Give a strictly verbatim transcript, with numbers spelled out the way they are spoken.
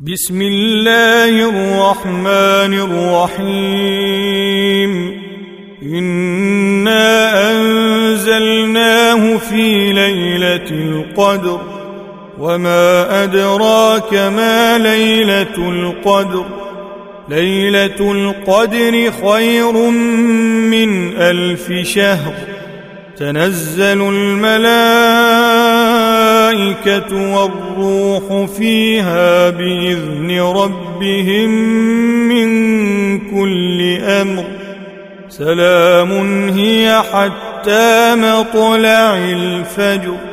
بسم الله الرحمن الرحيم إنا أنزلناه في ليلة القدر وما أدراك ما ليلة القدر ليلة القدر خير من ألف شهر تنزل الملائكة والروح فيها بإذن ربهم من كل أمر سلام هي حتى مطلع الفجر.